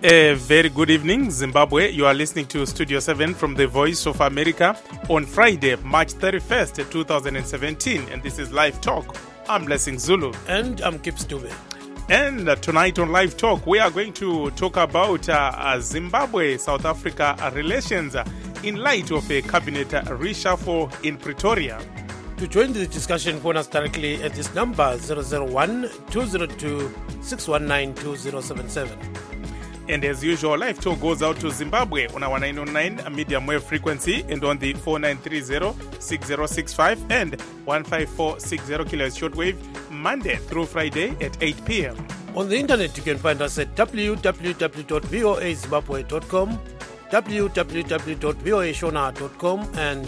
A very good evening, Zimbabwe. You are listening to Studio 7 from the Voice of America on Friday, March 31st, 2017. And this is Live Talk. I'm Blessing Zulu. And I'm Kip Stube. And tonight on Live Talk, we are going to talk about Zimbabwe-South Africa relations in light of a cabinet reshuffle in Pretoria. To join the discussion, phone us directly at this number 001-202-619-2077. And as usual, Live Talk goes out to Zimbabwe on our 909 medium wave frequency and on the 4930-6065 and 15460 kHz shortwave Monday through Friday at 8 p.m. On the internet, you can find us at www.voazimbabwe.com, www.voashona.com and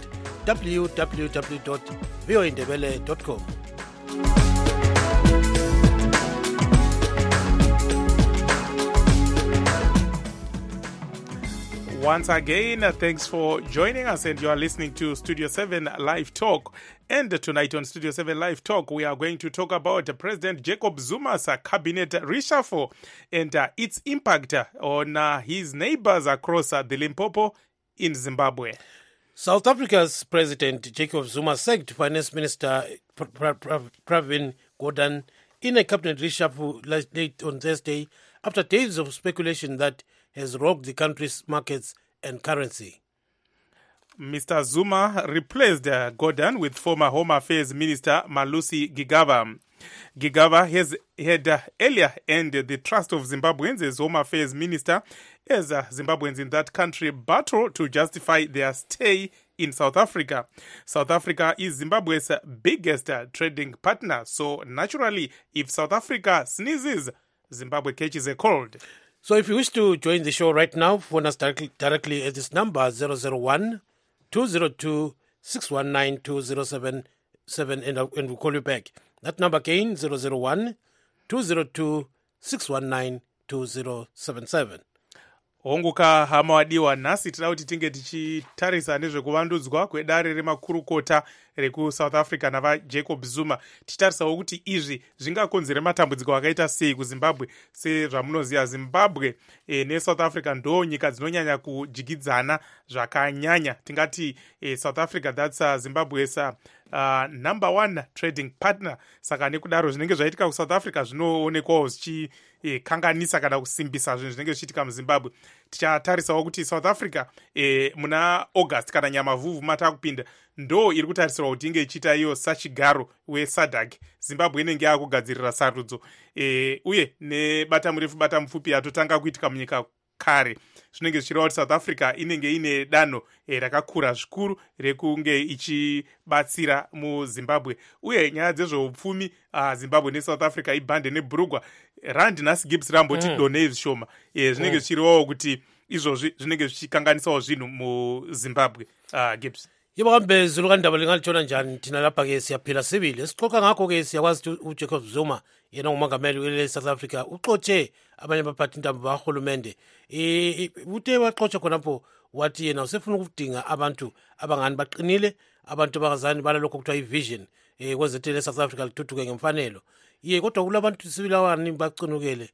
www.voindebele.com. Once again, thanks for joining us, and you are listening to Studio 7 Live Talk. And tonight on Studio 7 Live Talk, we are going to talk about President Jacob Zuma's cabinet reshuffle and its impact on his neighbors across the Limpopo in Zimbabwe. South Africa's President Jacob Zuma sacked Finance Minister Pravin Gordhan in a cabinet reshuffle late on Thursday after days of speculation that has rocked the country's markets and currency. Mr. Zuma replaced Gordhan with former Home Affairs Minister Malusi Gigaba. Gigaba had earlier earned the trust of Zimbabweans as Home Affairs Minister as Zimbabweans in that country battle to justify their stay in South Africa. South Africa is Zimbabwe's biggest trading partner, so naturally, if South Africa sneezes, Zimbabwe catches a cold. So if you wish to join the show right now, phone us directly at this number 001-202-619-2077 and we'll call you back. That number again, 001-202-619-2077. Honguka hama wadiwa nhasi tida kuti tinge tichitarisa nezvekuvandudzwa kwedare remakurukota reku-South Africa navaJacob Zuma. Tichitarisawo kuti izvi zvingakonzera matambudziko akaita sei kuZimbabwe. Sezvamunoziva, Zimbabwe neSouth Africa ndo nyika dzinonyanya kujigidzana zvakanyanya. Tingati South Africa, that's Zimbabwe's number one trading partner. Saka nekudaro zvinenge zvaitika kuSouth Africa zvinoonekwawo zvichikanganisa kana kusimbisa zvinhu zvinenge zvichiitika muZimbabwe. Tichatarisawo kuti South Africa muna August kana nyamavhuvhu matakupinda ndo iri kutarisirwa kuti inge ichiita iyo sachigaro weSADC. Zimbabwe inenge yakugadzirira sarudzo uye nebata murefu bata mupfupi yatotanga kuitika munyika kare. Zvinenge zvichireva kuti South Africa inenge ine danho rakakura zvikuru rekunge ichibatsira muZimbabwe. Uye nyaya dzezveupfumi, Zimbabwe neSouth Africa ibhande nebhurugwa. Rand nhasi Gibbs ramboti donei zvishoma. Zvinenge zvichirevawo kuti izvozvi zvinenge zvichikanganisawo zvinhu muZimbabwe. Gibbs. Yebo kambe Zulu kandaba lingalitshona njani thina lapha ke siyaphila sibili. Sixoxa ngakho ke siyakwazi ukuthi uJacob Zuma yena ngumongameli weSouth Africa uxotshe abanye abaphathi intambo bahulumende. Uthe waxotsha khonapho wathi yena usefuna ukudinga abantu abangani baqinile, abantu abangazani balalokho kuthiwa ivision kwezethele South Africa lithuthuke ngemfanelo. Kodwa kulabantu sibili awani bacinukele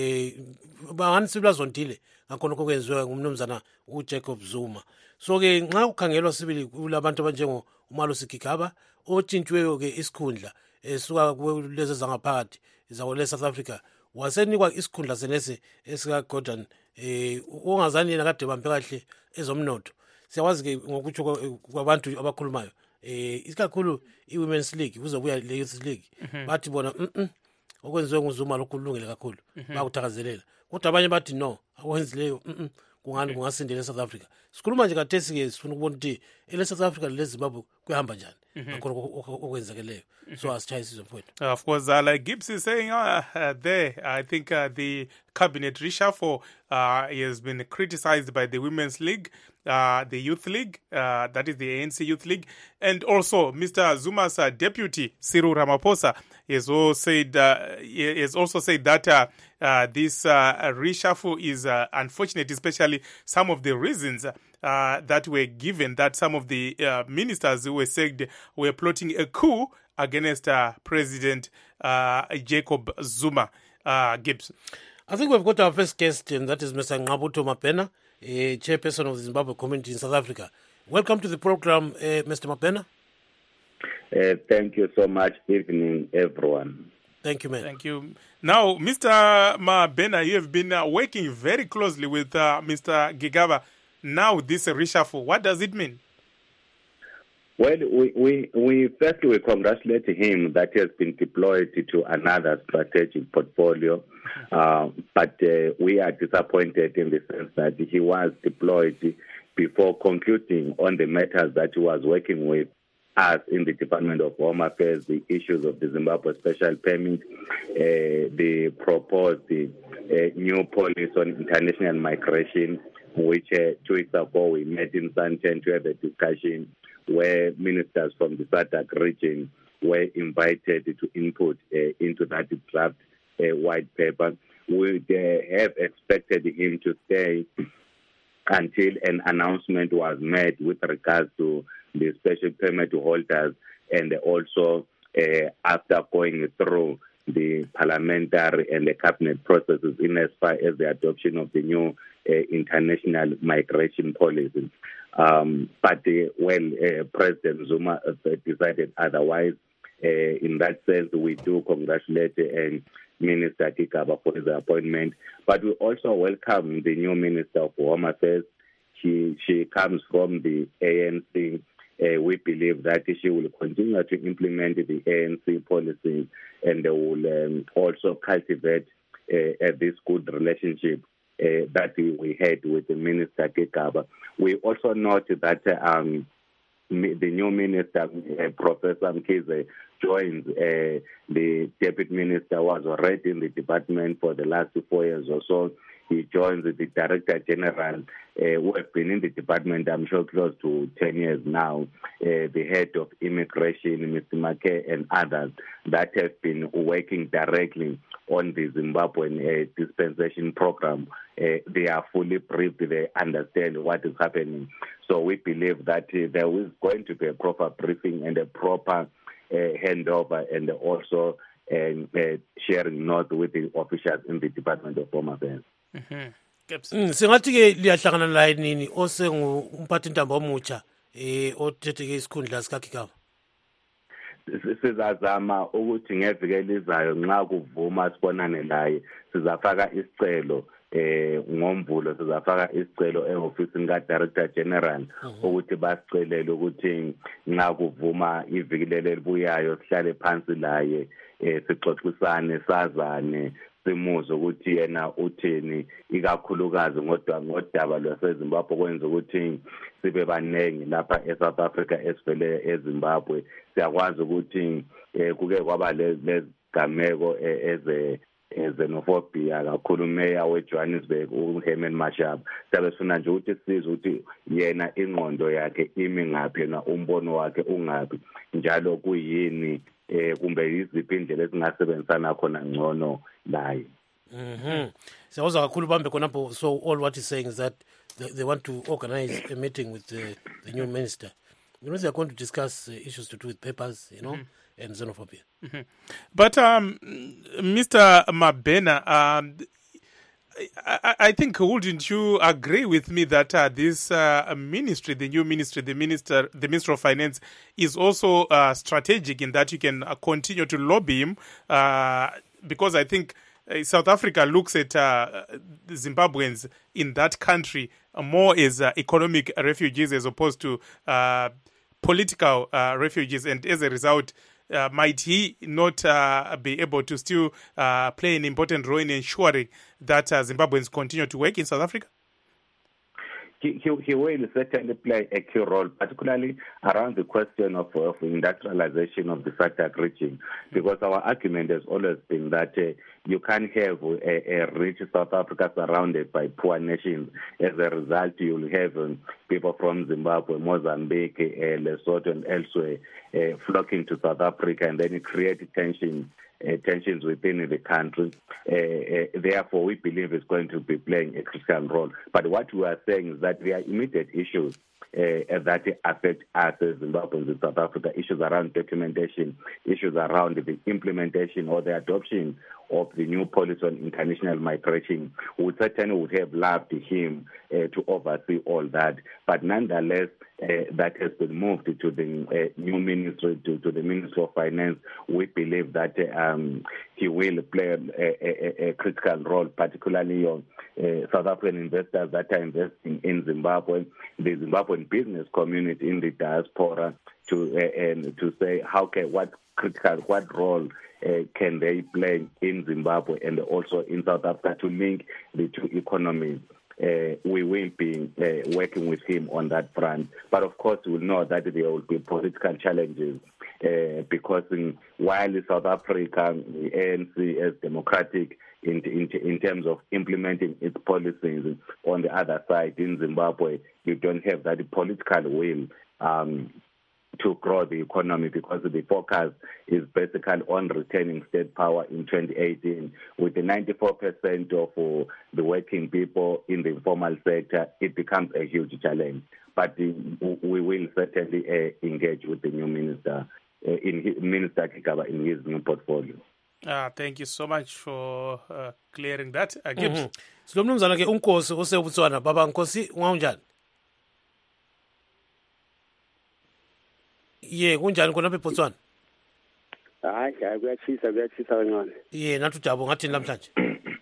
bangani sibili azondile ngakhona okwenziwa ngumnumzana uJacob Zuma. So ke nxa ukhangelwa sibili kulabantu abanjengo uMalusi Gigaba otshintshweyo ke isikhundla esuka kulezi zangaphakathi zakwele South Africa, wasenikwa isikhundla senese esika Gordhan ongazani yena kade bambe kahle ezomnotho. Siyawazi ke ngokutsho kwabantu abakhulumayo isikakhulu iWomen's League kuzobuya le Youth League bathi bona okwenziwe nguZuma lokhu kulungile kakhulu bakuthakazelela, kodwa abanye bathi no akwenzileyo kungani kungasindele South Africa. Sikhuluma nje kathesi ke sifuna ukubona ukuthi South Africa leZimbabwe kuyahamba njani ngakho okwenzakeleyo. So asitshayisa izomfowethu. Of course, like Gibbs is saying there, I think the cabinet reshuffle has been criticized by the Women's League, the Youth League, that is the ANC Youth League, and also Mr. Zuma's deputy, Cyril Ramaphosa, has also said that this reshuffle is unfortunate, especially some of the reasons that were given, that some of the ministers who were sacked were plotting a coup against President Jacob Zuma. Gibbs. I think we've got our first guest, and that is Mr. Ngqabutho Mabhena, chairperson of the Zimbabwe community in South Africa. Welcome to the program, Mr. Mabhena. Thank you so much. Evening, everyone. Thank you, man. Thank you. Now, Mr. Mabhena, you have been working very closely with Mr. Gigaba. Now, this reshuffle, what does it mean? Well, we firstly congratulate him that he has been deployed to another strategic portfolio, but we are disappointed in the sense that he was deployed before concluding on the matters that he was working with us in the Department of Home Affairs, the issues of the Zimbabwe Special Permit, the proposed new policy on international migration, which 2 weeks ago we met in Sandton to have a discussion where ministers from the SADC region were invited to input into that draft white paper. We have expected him to stay until an announcement was made with regards to the special permit holders, and also after going through the parliamentary and the cabinet processes in as far as the adoption of the new international migration policy. But President Zuma decided otherwise. In that sense, we do congratulate Minister Gigaba for his appointment. But we also welcome the new Minister of Home Affairs. She comes from the ANC. We believe that she will continue to implement the ANC policy, and will also cultivate this good relationship that we had with the Minister Gigaba. We also note that the new minister, Professor Mkhize, joins the deputy minister, was already in the department for the last 4 years or so. He joins the Director General, who have been in the department, I'm sure, close to 10 years now, the head of immigration, Mr. Make, and others that have been working directly on the Zimbabwean dispensation program. They are fully briefed, they understand what is happening. So we believe that there is going to be a proper briefing and a proper handover, and also sharing notes with the officials in the Department of Home Affairs. Singathi-ke liyahlangana laye nini umphathintambo omutsha othethe-ke isikhundla sikagigaba? Sizazama ukuthi ngeviki elizayo nxa kuvuma sibonane laye, sizafaka isicelo ngoMvulo, sizafaka isicelo ehofisini ka-Director General ukuthi basicelele ukuthi nxa kuvuma iviki leli elibuyayo sihlale phansi laye, sixoxisane, sazane, simuze ukuthi yena uthini, ikakhulukazi ngodaba lwaseZimbabwe kwenza ukuthi sibe baningi lapha eSouth Africa esivele eZimbabwe. Siyakwazi ukuthi kuke kwaba lezigameko xenophobia kakhulu umeya weJohannesburg uHerman Mashaba. Siyabe sifuna nje ukuthi sizwe ukuthi yena ingqondo yakhe imi ngaphi, yena umbono wakhe ungaphi, njalo kuyini kumbe yiziphi indlela esingasebenzisana khona ngcono laye. Siyawuzwa kakhulu bambe khonapho. So all what he's saying is that they want to organize a meeting with the new minister. You know, they are going to discuss issues to do with papers, you know, and xenophobia. But Mr. Mabhena, I think, wouldn't you agree with me that this ministry, the new ministry, the Minister of Finance, is also strategic in that you can continue to lobby him? Because I think South Africa looks at Zimbabweans in that country more as economic refugees as opposed to political refugees, and as a result, might he not be able to still play an important role in ensuring that Zimbabweans continue to work in South Africa? He will certainly play a key role, particularly around the question of industrialization of the SADC region, because our argument has always been that you can't have a rich South Africa surrounded by poor nations. As a result, you'll have people from Zimbabwe, Mozambique, Lesotho, and elsewhere flocking to South Africa, and then it creates tensions within the country. Therefore, we believe it's going to be playing a critical role. But what we are saying is that there are immediate issues that affect us as Zimbabweans in South Africa, issues around documentation, issues around the implementation or the adoption of the new policy on international migration. We certainly would have loved him to oversee all that. But nonetheless, that has been moved to the new ministry, to the Ministry of Finance. We believe that he will play a critical role, particularly on South African investors that are investing in Zimbabwe, the Zimbabwean business community in the diaspora, to say what role can they play in Zimbabwe and also in South Africa to link the two economies. We will be working with him on that front. But of course, we know that there will be political challenges because while South Africa, the ANC is democratic in terms of implementing its policies, on the other side, in Zimbabwe, you don't have that political will to grow the economy because the focus is basically on retaining state power in 2018. With the 94% of the working people in the informal sector, it becomes a huge challenge. But we will certainly engage with the new minister, Minister Kigaba, in his new portfolio. Thank you so much for clearing that. Gibbs. Silomnumzana ke unkosi osebutswana baba Nkosi ungaunjani? Kunjani khona eBotswana? Hayi kuyachisa kancane. Nathi ujabo ngathini namhlanje?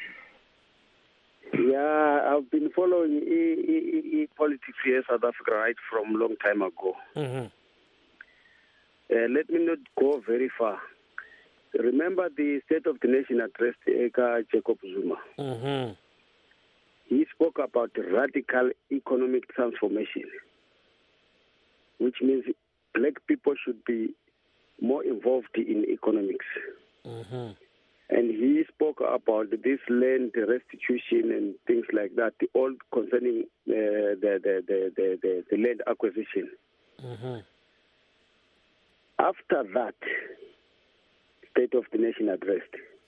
Yeah, I've been following politics here in South Africa right from long time ago. Let me not go very far. Remember the State of the Nation address Jacob Zuma. He spoke about radical economic transformation, which means black people should be more involved in economics. And he spoke about this land restitution and things like that, all concerning the land acquisition. After that State of the Nation address,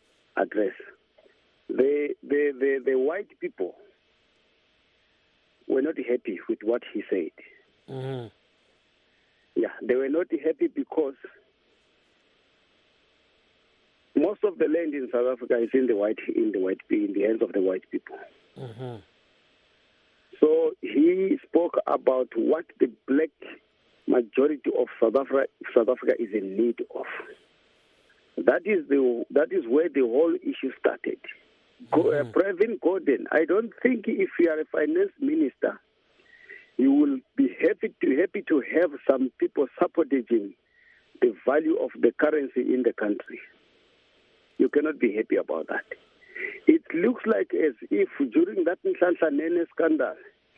the white people were not happy with what he said. Yeah, they were not happy because most of the land in South Africa is in the hands of the white people. So he spoke about what the black majority of South Africa is in need of. That is where the whole issue started. Pravin Gordhan, I don't think if you are a finance minister, you will be happy to have some people sabotaging the value of the currency in the country. You cannot be happy about that. It looks like as if during that Nhlanhla Nene scandal,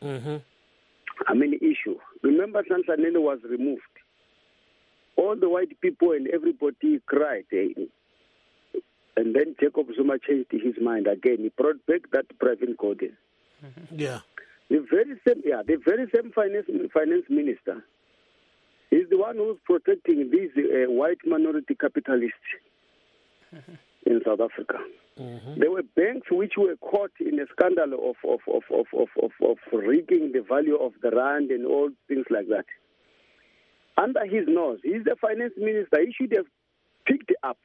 issue. Remember, Nhlanhla Nene was removed. All the white people and everybody cried. And then Jacob Zuma changed his mind again. He brought back that Pravin Gordhan. Yeah. The very same finance minister is the one who's protecting these white minority capitalists in South Africa. There were banks which were caught in a scandal of rigging the value of the rand and all things like that. Under his nose, he's the finance minister. He should have picked it up.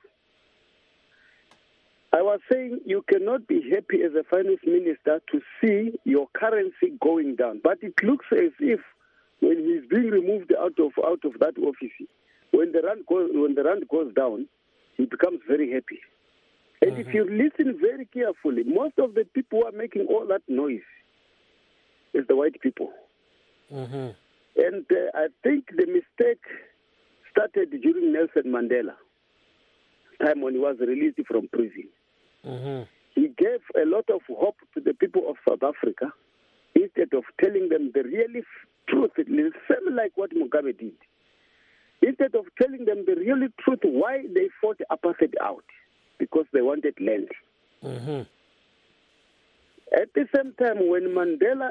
I was saying you cannot be happy as a finance minister to see your currency going down. But it looks as if when he's being removed out of that office, when the rand goes down, he becomes very happy. And if you listen very carefully, most of the people who are making all that noise is the white people. And I think the mistake started during Nelson Mandela, time when he was released from prison. He gave a lot of hope to the people of South Africa instead of telling them the real truth, same like what Mugabe did. Instead of telling them the real truth, why they fought apartheid out, because they wanted land. At the same time, when Mandela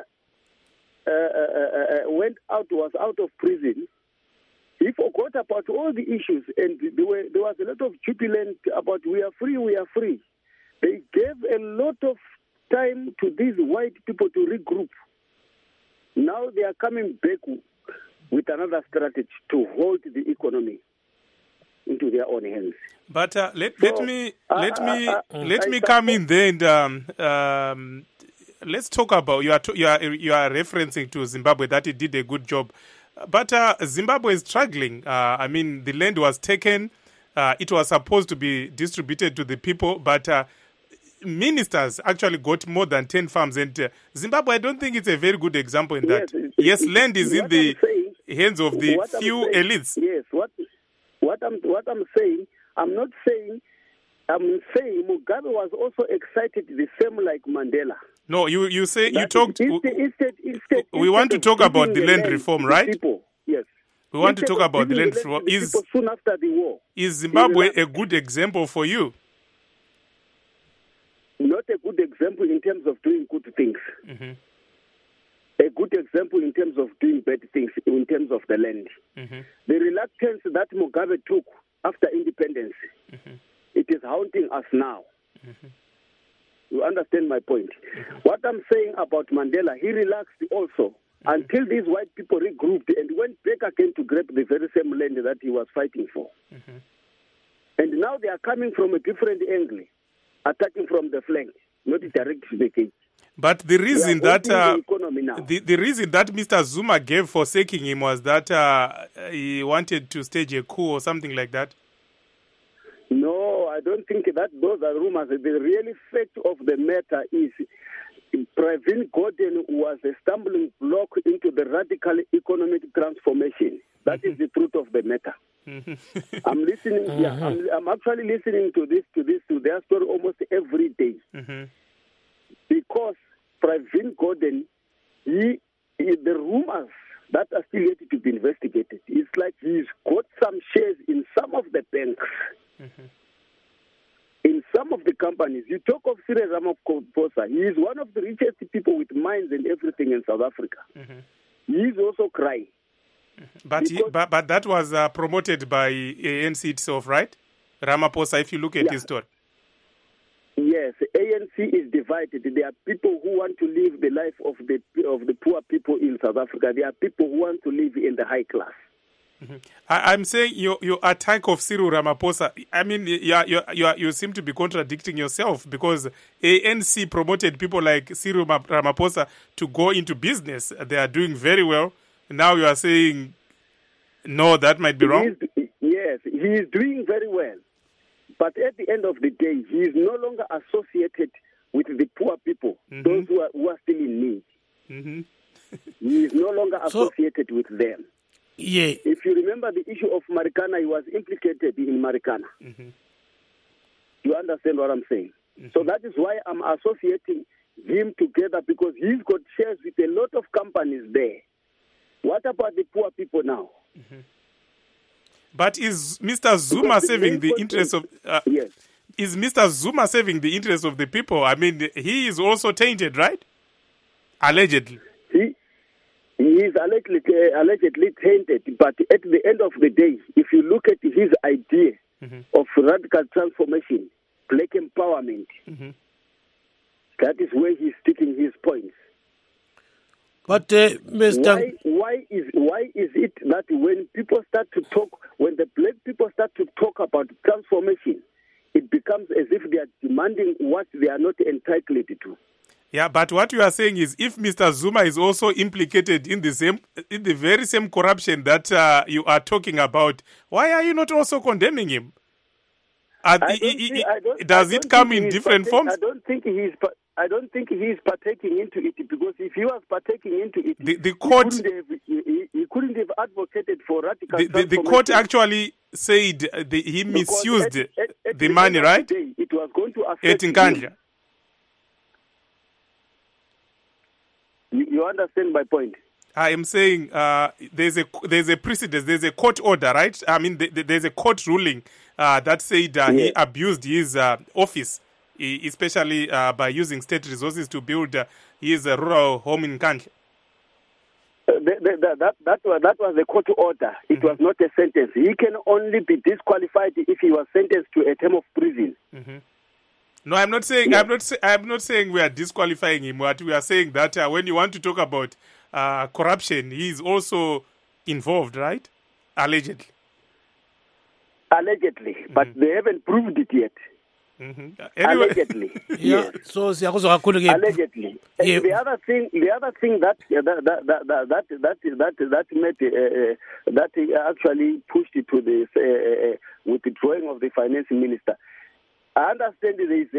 was out of prison, he forgot about all the issues, and there was a lot of jubilant about we are free, we are free. They gave a lot of time to these white people to regroup. Now they are coming back with another strategy to hold the economy into their own hands. But let me come in there and let's talk about you are referencing to Zimbabwe that it did a good job, but Zimbabwe is struggling. I mean, the land was taken. It was supposed to be distributed to the people, but ministers actually got more than 10 farms. And Zimbabwe, I don't think it's a very good example in that. Yes, land is in the hands of the few elites. Yes, what I'm saying, I'm saying Mugabe was also excited the same like Mandela. No, you say that you talked. Instead, we want to talk about the land reform, right? People, yes. We want to talk about the land reform. Soon after the war. Is Zimbabwe a good example for you? Not a good example in terms of doing good things. Mm-hmm. A good example in terms of doing bad things, in terms of the land. Mm-hmm. The reluctance that Mugabe took after independence, it is haunting us now. Mm-hmm. You understand my point? Mm-hmm. What I'm saying about Mandela, he relaxed also until these white people regrouped and went back again to grab the very same land that he was fighting for. Mm-hmm. And now they are coming from a different angle, attacking from the flank, not direct to the cage. But the reason that the reason that Mr. Zuma gave for sacking him was that he wanted to stage a coup or something like that. No, I don't think that those are rumors. The real fact of the matter is Pravin Gordhan was a stumbling block into the radical economic transformation. That is the truth of the matter. I'm listening. Yeah, I'm actually listening to their story almost every day. Because Pravin Gordhan, the rumors that are still yet to be investigated, it's like he's got some shares in some of the banks, in some of the companies. You talk of Cyril Ramaphosa, he is one of the richest people with mines and everything in South Africa. He is also crying. But that was promoted by ANC itself, right? Ramaphosa, if you look at his story. Yes, ANC is divided. There are people who want to live the life of the poor people in South Africa. There are people who want to live in the high class. I'm saying your attack of Cyril Ramaphosa, I mean, you seem to be contradicting yourself, because ANC promoted people like Cyril Ramaphosa to go into business. They are doing very well. Now you are saying, no, that might be wrong? Yes, he is doing very well. But at the end of the day, he is no longer associated with the poor people, those who are still in need. He is no longer associated with them. Yeah. If you remember the issue of Marikana, he was implicated in Marikana. You understand what I'm saying? So that is why I'm associating him together, because he's got shares with a lot of companies there. What about the poor people now? But is Mr. Zuma saving the interests of? Yes. Is Mr. Zuma saving the interests of the people? I mean, he is also tainted, right? Allegedly. He is allegedly tainted. But at the end of the day, if you look at his idea of radical transformation, black empowerment, that is where he's sticking his points. But Mr. Why is it that when people start to talk, when the black people start to talk about transformation, it becomes as if they are demanding what they are not entitled to? Yeah, but what you are saying is, if Mr. Zuma is also implicated in the very same corruption that you are talking about, why are you not also condemning him? Does it come in different forms? I don't think he is partaking into it, because if he was partaking into it, the court he couldn't have advocated for radical transformation. The court actually said he misused the money, right? It was going to affect him. You understand my point? I am saying there's a precedent, there's a court order, right? I mean, there's a court ruling that said he abused his office, especially by using state resources to build his rural home in Nkandla. That was the court order. It was not a sentence. He can only be disqualified if he was sentenced to a term of prison. No, I'm not saying. I'm not saying we are disqualifying him. What we are saying that when you want to talk about corruption. He is also involved, right? Allegedly. Allegedly, but they haven't proved it yet. Anyway. Allegedly, Yeah, yes. so siyakuzwa kakhulu ke. Allegedly. Yeah. The other thing that made that actually pushed it to this with the drawing of the finance minister. I understand there is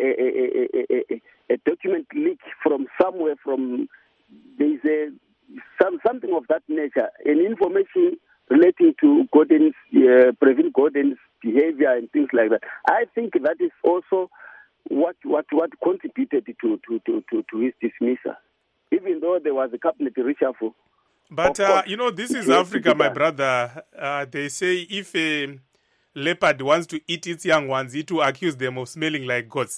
a document leak from somewhere. There is something of that nature, an information relating to Pravin Gordon's behavior and things like that. I think that is also what contributed to his dismissal, even though there was a cabinet reshuffle. But, this is Africa, my brother. They say if a leopard wants to eat its young ones, it will accuse them of smelling like goats.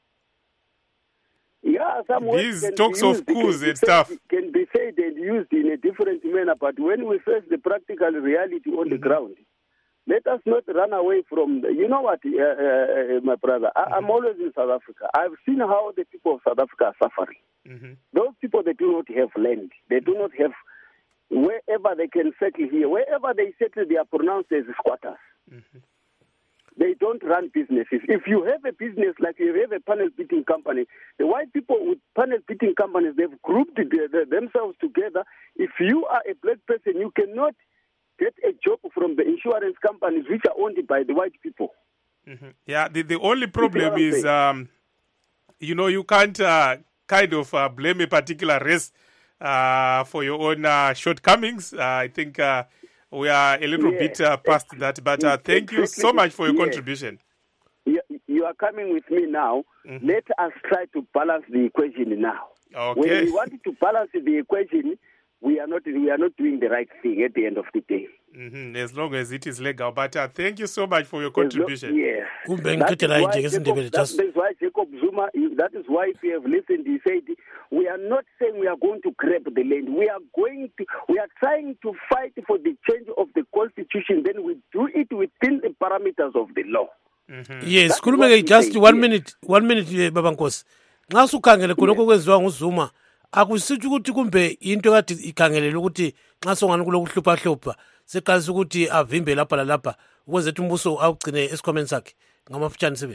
Yeah, some words These talks of coups and stuff can be said and used in a different manner, but when we face the practical reality on the ground, let us not run away from... You know what, my brother? I'm always in South Africa. I've seen how the people of South Africa are suffering. Those people, they do not have land. They do not have... Wherever they can settle here, wherever they settle, they are pronounced as squatters. They don't run businesses. If you have a business, like you have a panel beating company, the white people with panel beating companies, they've grouped themselves together. If you are a black person, you cannot get a job from the insurance companies which are owned by the white people. Yeah, the only problem is, you can't kind of blame a particular race for your own shortcomings. I think we are a little bit past that, but thank you so much for your contribution. You are coming with me now. Let us try to balance the equation now. Okay. When we wanted to balance the equation, we are not doing the right thing at the end of the day. As long as it is legal. But thank you so much for your contribution. Yes. That is why Jacob Zuma, that is why if you have listened, he said, we are not saying we are going to grab the land. We are trying to fight for the change of the constitution. Then we do it within the parameters of the law. Yes, khulumeke just 1 minute, Baba Nkosi. Nxa sukhangele khonokho kwenziwa nguZuma, akusitsho ukuthi kumbe into kade ikhangelele ukuthi nxa songani kulokuhlupha seqalisa ukuthi avimbe lapha lalapha ukuze ukuthi umbuso awugcine esikhwameni sakhe ngamafutshane 7.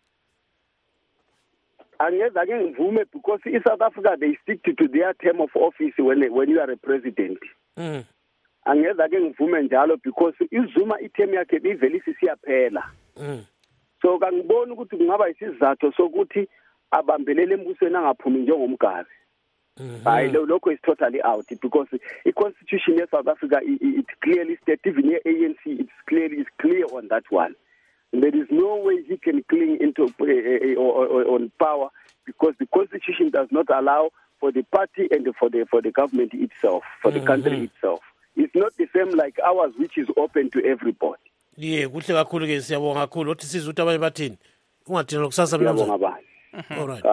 Angeke ngivume because in South Africa they stick to their term of office when you are a president. Angeke ngivume njalo because iZuma iterm yakhe ivele sisiyaphela. So kangiboni ukuthi kungaba isizathu sokuthi abambelele embusweni angaphumi njengomgazi. Hayi lokho is totally out because the constitution of South Africa it clearly states, even the ANC it's clear on that one. And there is no way he can cling into on power because the constitution does not allow for the party and for the government itself, for the country itself. It's not the same like ours, which is open to everybody. Yeah, kuhle kakhulu ke siyabonga kakhulu uthi siza ukuthi abanye bathini ungathina lokusasa mnumzana. All right.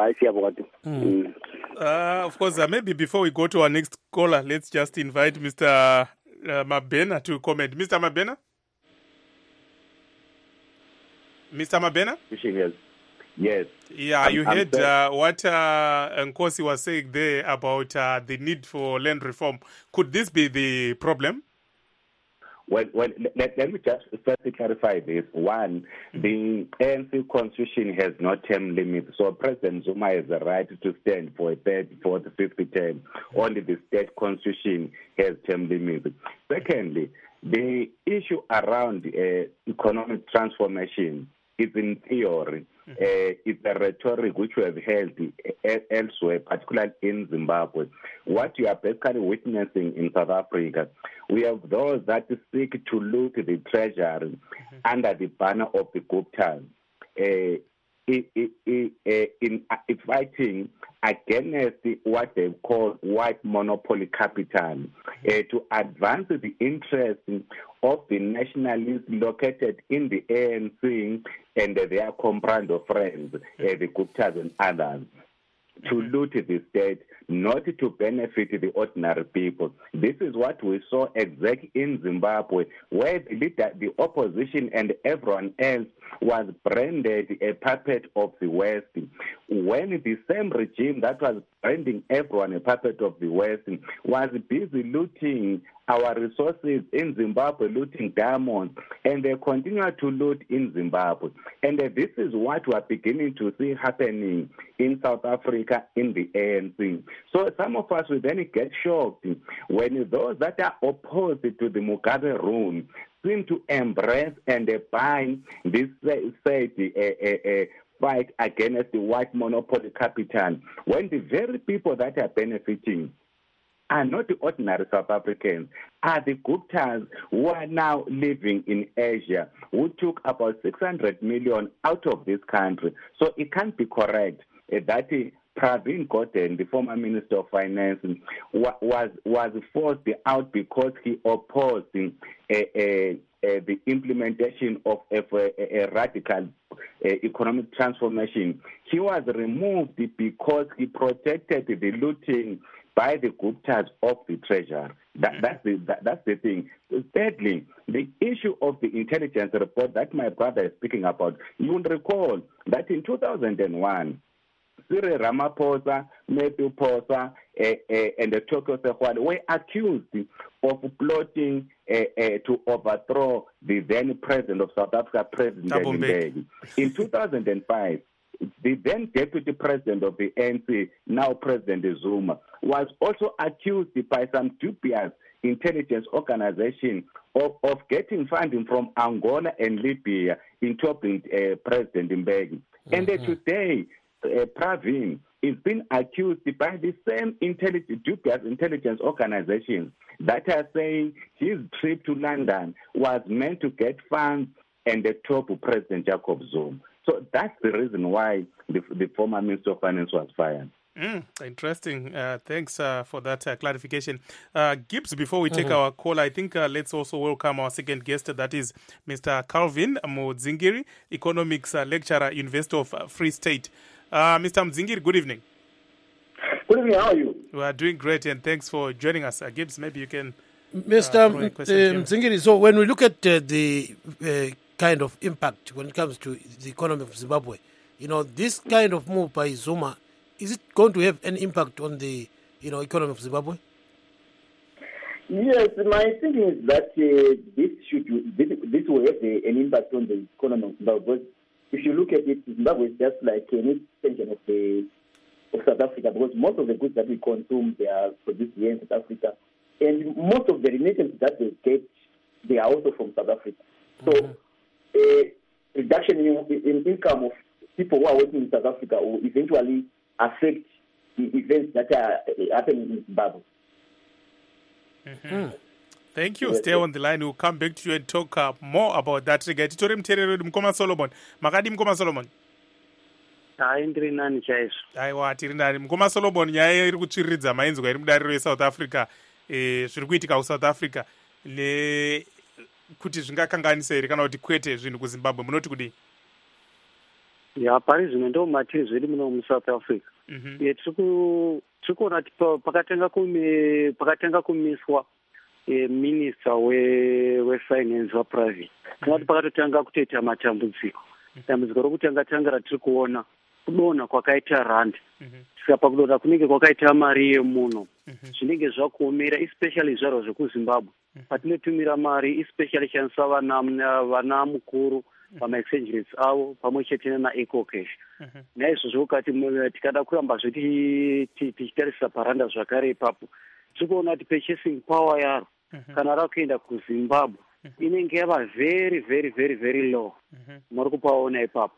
Of course, maybe before we go to our next caller, let's just invite Mr. Mabena to comment. Mr. Mabena? Mr. Mabena? Yes. Yeah, you heard what Nkosi was saying there about the need for land reform. Could this be the problem? Well, let me just first clarify this. One, the ANC constitution has no term limit, so President Zuma has the right to stand for a third, fourth, fifth term. Only the state constitution has term limit. Secondly, the issue around economic transformation is in theory. It's a rhetoric which we have held elsewhere, particularly in Zimbabwe. What you are basically witnessing in South Africa, we have those that seek to loot the treasury under the banner of the Guptas, in fighting against what they call white monopoly capital, to advance the interests of the nationalists located in the ANC and their comprando friends, the Guptas and others, to loot the state, not to benefit the ordinary people. This is what we saw exactly in Zimbabwe, where the opposition and everyone else was branded a puppet of the West. when the same regime that was branding everyone a puppet of the West was busy looting our resources in Zimbabwe, looting diamonds, and they continue to loot in Zimbabwe. And this is what we are beginning to see happening in South Africa in the ANC. So some of us will then get shocked when those that are opposed to the Mugabe rule seem to embrace and buy this said fight against the white monopoly capital, when the very people that are benefiting are not the ordinary South Africans, are the Guptas who are now living in Asia, who took about 600 million out of this country. So it can't be correct that Pravin Gordhan, the former Minister of Finance, was forced out because he opposed the implementation of a radical economic transformation. He was removed because he protected the looting by the Guptas of the treasury. That's the thing. Thirdly, the issue of the intelligence report that my brother is speaking about, you will recall that in 2001, Cyril Ramaphosa, Matthew Posa, and Tokyo Sehwale were accused of plotting to overthrow the then president of South Africa, President Mbeki. In 2005, the then deputy president of the ANC, now President Zuma, was also accused by some dubious intelligence organization of getting funding from Angola and Libya into President Mbeki. And today, Pravin is being accused by the same dubious intelligence organizations that are saying his trip to London was meant to get funds and the top President Jacob Zuma. So that's the reason why the former Minister of Finance was fired. Interesting. Thanks for that clarification. Gibbs, before we take our call, I think let's also welcome our second guest, that is Mr. Calvin Mudzingiri, economics lecturer, University of Free State. Mr. Mudzingiri, good evening. Good evening, how are you? We are doing great, and thanks for joining us. Gibbs, maybe you can... Mr. Mudzingiri, so when we look at the kind of impact when it comes to the economy of Zimbabwe, this kind of move by Zuma, is it going to have an impact on the economy of Zimbabwe? Yes, my thinking is that this will have an impact on the economy of Zimbabwe. If you look at it, Zimbabwe is just like an extension of South Africa, because most of the goods that we consume, they are produced here in South Africa, and most of the remittances that they get, they are also from South Africa. So a reduction in income of people who are working in South Africa will eventually affect the events that are happening in Zimbabwe. Thank you. Stay on the line. We'll come back to you and talk more about that. Titori Mterere Mkoma Solomon. Makadi Mkoma Solomon. Ndiri nani chaizvo. Aiwa, tiri nani. Mkoma Solomon nyaya iri kutsviridza mainzwa iri mudariro reSouth Africa. Zviri kuitika kuSouth Africa. Kuti zvingakanganisa here kana kuti kwete zvinhu kuZimbabwe. Munoti kudii? Ya, pari zvimwe ndo matiri zvedu muno muSouth Africa. Tiri kuona kuti pakatanga kumiswa minister wefinance waprivate. Tinoti pakatotanga kutoita matambudziko. Dambudziko rokutanga ratiri kuona kudonha kwakaita rand. Tikapa kudonha kunenge kwakaita mari yemuno. Zvinenge zvakuomera, especially zvaro zvekuZimbabwe. Patinotumira mari, especially shandisa vana mukuru pama-exchange rates avo pamwe chete naEcocash. Naizvozvo kati tikada kurambazve tichitarisa paranda zvakare ipapo, tirikuona kuti purchasing power yaro kana rakuenda kuZimbabwe inenge yava very very very very low. Muri kupaona ipapo.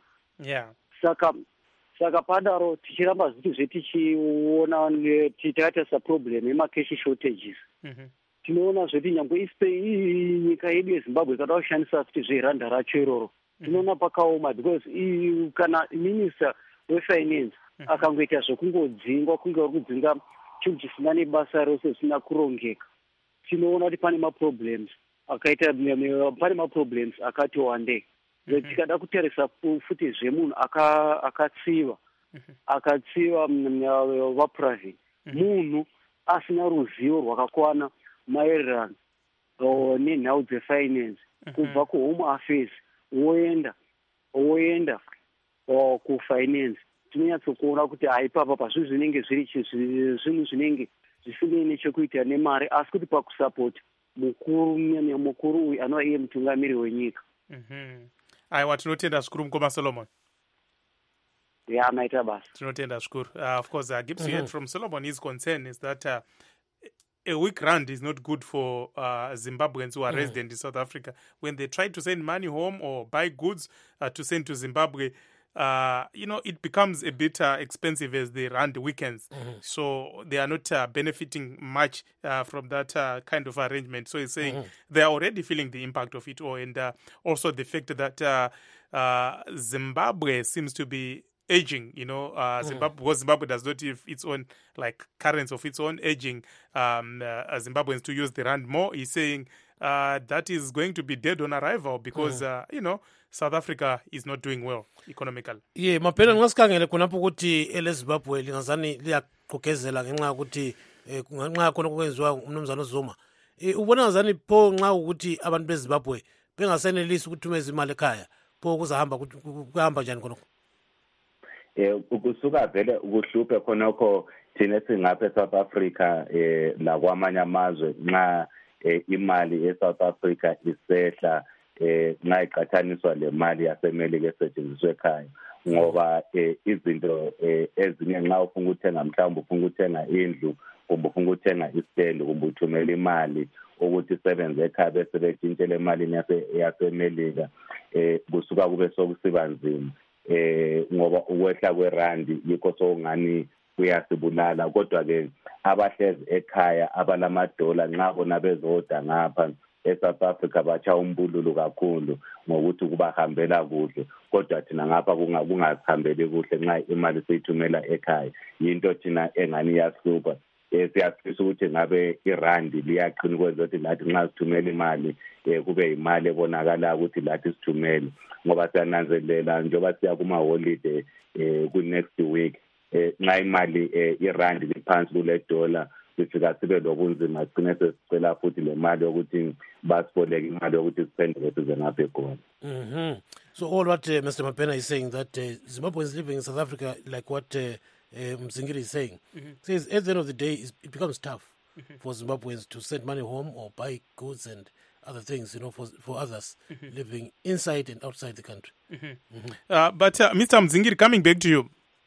Saka padaro tichiramba zviti tichiona tikatarisa problem yemacash shortages. Tinoona zvoti nyangwe nyika yedu yeZimbabwe ikada kushandisa kuti zveranda racho iroro, tinoona pakaoma, because kana minister wefinance akangoita zvekungodzingwa kunge uri kudzinga chinhu chisina nebasa rose zvisina kurongeka, tinoona kuti pane maproblems akati wandei. Tikada kutarisa futi zvemunhu akatsiva vaprivate, munhu asina ruzivo rwakakwana maererano nenhau dzefinance, kubva kuhome affairs woenda kufinance, tinonyatsokuona kuti haipapa zvinhu zvinenge zviri zvinhu zvinenge zvisinei nechekuita nemari, asi kuti pakusapoti mukuru uyu anova iye mutungamiri wenyika. Aiwa, tinotenda zvikuru mukoma Solomon. Yeah, maita basa. Tinotenda zvikuru. Of course, Gibbs, you heard from Solomon, his concern is that a weak rand is not good for Zimbabweans who are resident in South Africa. When they try to send money home or buy goods to send to Zimbabwe, it becomes a bit expensive as the rand weakens. So they are not benefiting much from that kind of arrangement. So he's saying they are already feeling the impact of it all. And also the fact that Zimbabwe seems to be aging, Zimbabwe does not have its own currency of its own, aging Zimbabweans to use the rand more. He's saying that is going to be dead on arrival because South Africa is not doing well economically. Yeah, maphela ngasikhangele khonapho ukuthi eleZimbabwe lingazani liyaqokezela ngenxa ukuthi ngenxa khona okwenziwa umnumzana Zuma. Ubona ngazani pho nxa ukuthi abantu beZimbabwe bengasenelisi ukuthumeza imali ekhaya pho kuhamba njani khonokho? Ukusuka vele ukuhluphe khonokho thina singapha eSouth Africa la kwamanye amazwe nxa imali eSouth Africa isehla nxa iqathaniswa le mali yasemelika esetshenziswa ekhaya ngoba izinto ezinye nxa ufuna ukuthenga mhlawumbe ufuna ukuthenga indlu kumbe ufuna ukuthenga isitende kumbe uthumela imali ukuthi isebenze ekhaya bese betshintshela emalini yasemelika kusuka kube sokusiba nzima ngoba ukwehla kwerandi yikho sokungani kuyasibulala kodwa ke abahlezi ekhaya abalamadola nxa bona bezoda ngapha eSouth Africa batsha umbululu kakhulu ngokuthi kubahambela kuhle kodwa thina ngapha kungasihambeli kuhle nxa imali siyithumela ekhaya yinto thina engani yasihlupa siyafisa ukuthi ngabe irandi liyaqina ukwenza ukuthi lathi nxa sithumela imali kube imali ebonakala ukuthi lathi sithumele ngoba siyananzelela njengoba siya kuma-holiday ku-next week nxa imali irandi liphansi kule dola sifika sibe lobunzima sigcine sesicela futhi le mali yokuthi basiboleke imali yokuthi siphendeke size ngapha ekhona. So all what Mr. Mapena is saying that Zimbabwe is living in South Africa like what Mzingiri is saying. Says at the end of the day it becomes tough for Zimbabweans to send money home or buy goods and other things, for others living inside and outside the country. But Mr. Mzingiri, coming back to you.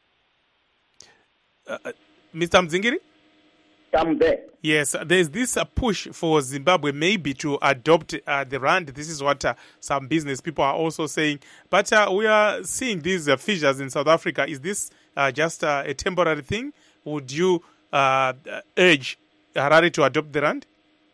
Mr. Mzingiri? I'm there. Yes, there's this push for Zimbabwe maybe to adopt the rand. This is what some business people are also saying. But we are seeing these fissures in South Africa. Is this just a temporary thing? Would you urge Harare to adopt the rand?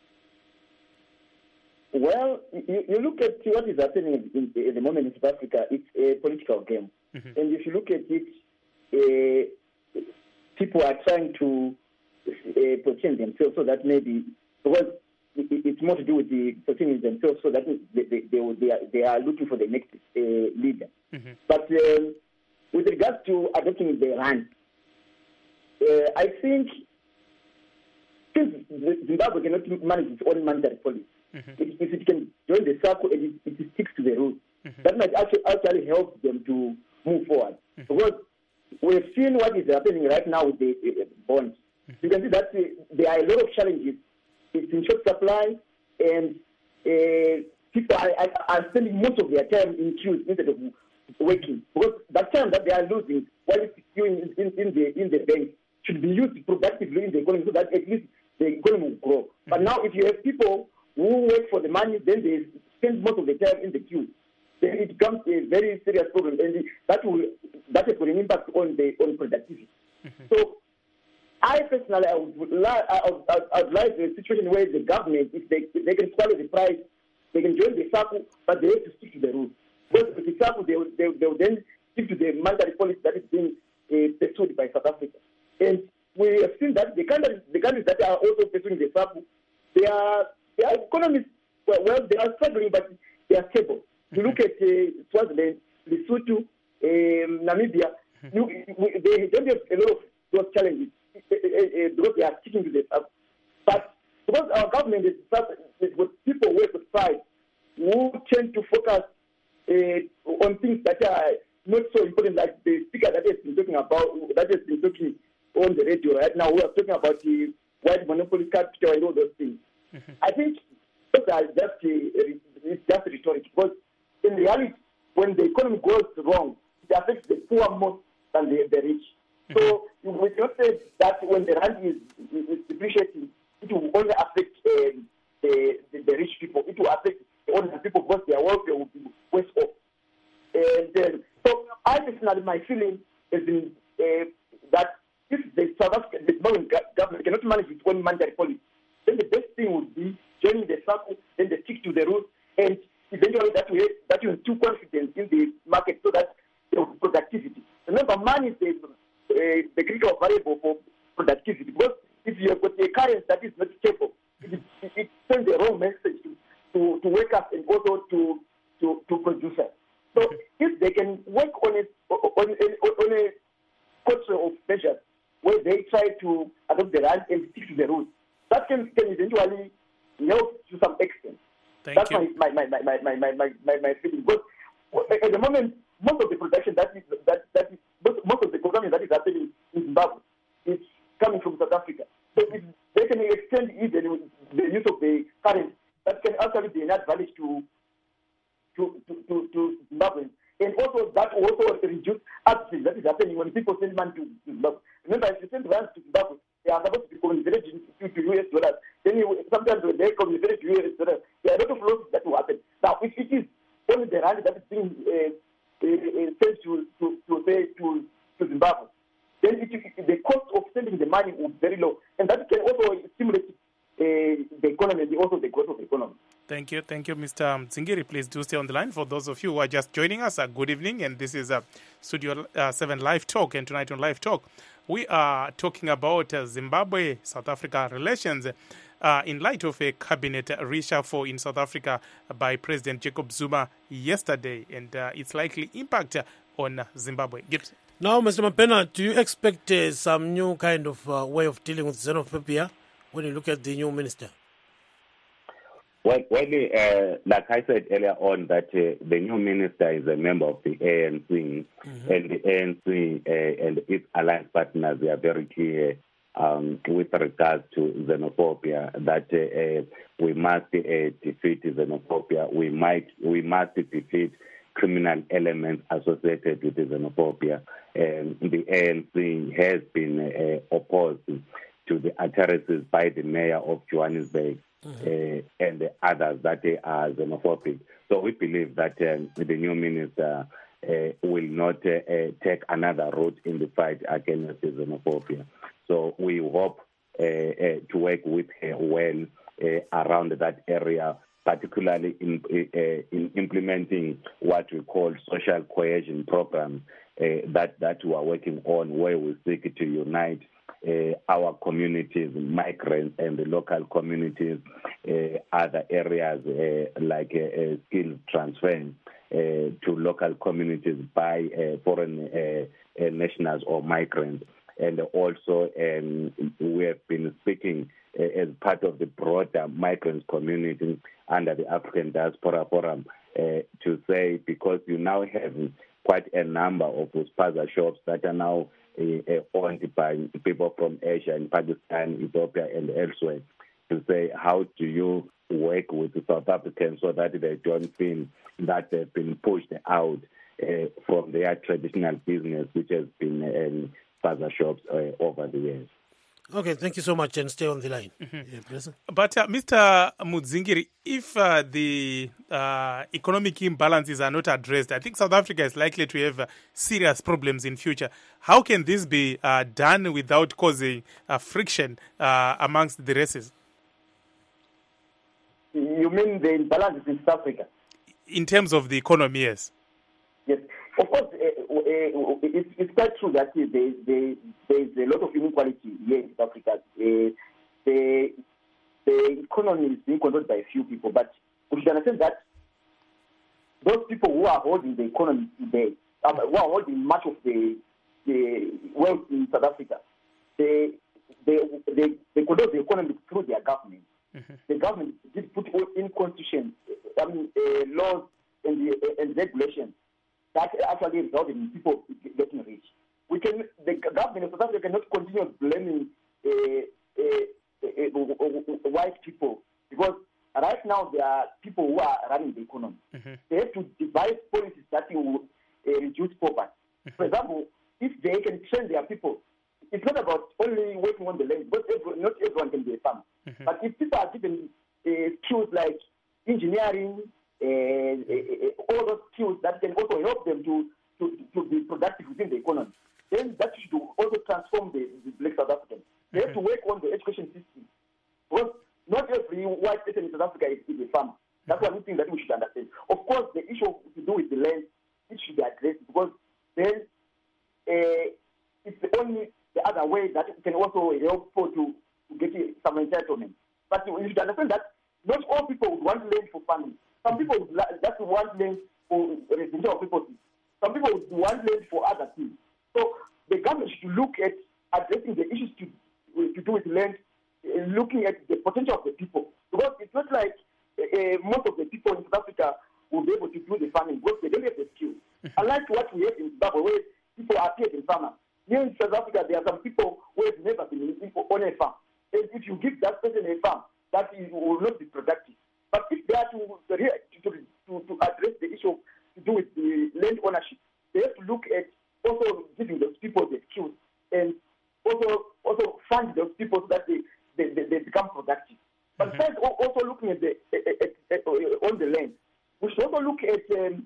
Well, you look at what is happening at the moment in South Africa. It's a political game. And if you look at it, people are trying to position themselves so that maybe, because it's more to do with the positioning themselves so that they are looking for the next leader. But with regards to adopting the rand, I think since Zimbabwe cannot manage its own monetary policy, if it can join the circle and it sticks to the rules, that might actually help them to move forward. Because we've seen what is happening right now with the bonds. You can see that there are a lot of challenges. It's in short supply, and people are spending most of their time in queues instead of working. Because that time that they are losing while it's queuing in the bank should be used productively in the economy so that at least the economy will grow. But now if you have people who work for the money, then they spend most of the time in the queue, then it becomes a very serious problem, and that has got an impact on productivity. So I personally, I would like a situation where the government, if they can swallow the price, they can join the circle, but they have to stick to the rules. Because with the circle, they will then stick to the monetary policy that is being pursued by South Africa. And we have seen that the countries that are also pursuing the circle, their economies, well, they are struggling, but they are stable. You look at Swaziland, Lesotho, Namibia, they don't have a lot of those challenges because they are sticking to the circle. But because our government is with people with pride who tend to focus on things that are not so important like the speaker that has been talking about, that has been talking on the radio right now. We are talking about the white monopoly capital and all those things. I think those are it's just rhetoric, because in reality, when the economy goes wrong, it affects the poor more than the rich. So we cannot say that when the rand is depreciating, it will only affect the rich people. It will affect the ordinary people because their welfare will be worse off. And so I personally, my feeling has been that if the South African government cannot manage its own monetary policy, then the best thing would be joining the circle, then they stick to the rules, and eventually that will instill confidence in the market so that there will be productivity. Remember, money is the critical variable for productivity, because if you have got a currency that is not stable, it sends the wrong message to workers and also to producers. So if they can work on a culture of measures where they try to adopt the rand and stick to the rules, that can eventually help to some extent. That's my feeling. But at the moment, most of the production most of the economy that is happening in Zimbabwe is coming from South Africa. So if they can extend even the use of the currency, that can actually be an advantage to Zimbabwe. And also that also reduce absence that is happening when people send money to Zimbabwe. Remember, if you send money to Zimbabwe, they are supposed to be converted to US dollars. Then sometimes when they convert to US dollars, there are a lot of losses that will happen. Now, if it is only the rand that is being sent to Zimbabwe, then the cost of sending the money will be very low, and that can also stimulate the economy and also the growth of the economy. Thank you, Mr. Mdzingiri. Please do stay on the line. For those of you who are just joining us, good evening, and this is Studio 7 Live Talk, and tonight on Live Talk, we are talking about Zimbabwe-South Africa relations in light of a cabinet reshuffle in South Africa by President Jacob Zuma yesterday, and its likely impact on Zimbabwe. Gibbs. Now, Mr. Mapena, do you expect some new kind of way of dealing with xenophobia when you look at the new minister? Well, like I said earlier on, that the new minister is a member of the ANC, and the ANC and its alliance partners, they are very clear with regards to xenophobia, that we must defeat xenophobia. We must defeat criminal elements associated with xenophobia. And the ANC has been opposed to the utterances by the mayor of Johannesburg and the others that are xenophobic. So we believe that the new minister will not take another route in the fight against xenophobia. So we hope to work with her well around that area, particularly in implementing what we call social cohesion programs that we are working on, where we seek to unite our communities, migrants and the local communities, other areas like skills transfer to local communities by foreign nationals or migrants. And also we have been speaking as part of the broader migrants community under the African Diaspora Forum to say, because you now have quite a number of spaza shops that are now owned by people from Asia and Pakistan, Ethiopia and elsewhere, to say how do you work with the South Africans so that they don't feel that they've been pushed out from their traditional business, which has been spaza shops over the years. Okay, thank you so much, and stay on the line. But Mr. Mdzingiri, if the economic imbalances are not addressed, I think South Africa is likely to have serious problems in future. How can this be done without causing friction amongst the races? You mean the imbalances in South Africa? In terms of the economy, yes. Yes, of course. It's quite true that there is a lot of inequality here in South Africa. The economy is being controlled by a few people, but we should understand that those people who are holding the economy today, who are holding much of the wealth in South Africa, they control the economy through their government. The government did put in constitution, laws and regulations that actually resulted in people getting rich. The government of South Africa cannot continue blaming white people, because right now there are people who are running the economy. Mm-hmm. They have to devise policies that will reduce poverty. Mm-hmm. For example, if they can train their people, it's not about only working on the land, because not everyone can be a farmer. Mm-hmm. But if people are given skills like engineering, all those skills that can also help them to be productive within the economy, then that should also transform the Black South Africans. They have to work on the education system. Because not every white person in South Africa is a farmer. That's one thing that we should understand. Of course, the issue to do with the land, it should be addressed, because then it's the only the other way that it can also help people to get some entitlement. But you should understand that not all people would want land for farming. Some people would just want land for residential purposes. Some people would want land for other things. So the government should look at addressing the issues to do with land, looking at the potential of the people. Because it's not like most of the people in South Africa will be able to do the farming, because they don't have the skills. Unlike what we have in Zimbabwe, where people are paid in farmers. Here in South Africa, there are some people who have never been on a farm. And if you give that person a farm, that will not be productive. But if they are to address the issue to do with the land ownership, they have to look at also giving those people the skills and also fund those people so that they become productive. But besides also looking at on the land, we should also look at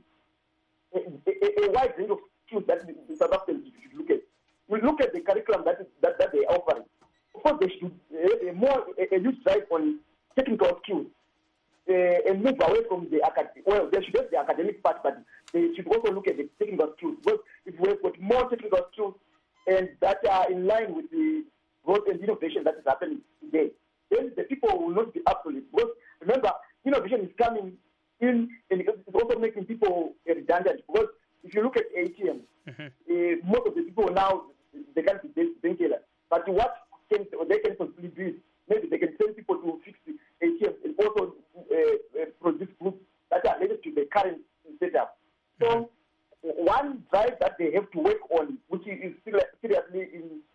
a wide range of skills that the South Africans should look at. We look at the curriculum that they are offering. Of course, they should have a huge drive on technical skills and move away from the academic. Well, they should have the academic part, but they should also look at the technical skills. Because if we have got more technical skills and that are in line with the growth and innovation that is happening today, then the people will not be obsolete. Because remember, innovation is coming in and it's also making people redundant. Because if you look at ATMs, most of the people now, they can't be bank tellers. But what they can possibly do is maybe they can send people to fix the ATMs and also produce goods that are related to the current setup. So one drive that they have to work on, which is seriously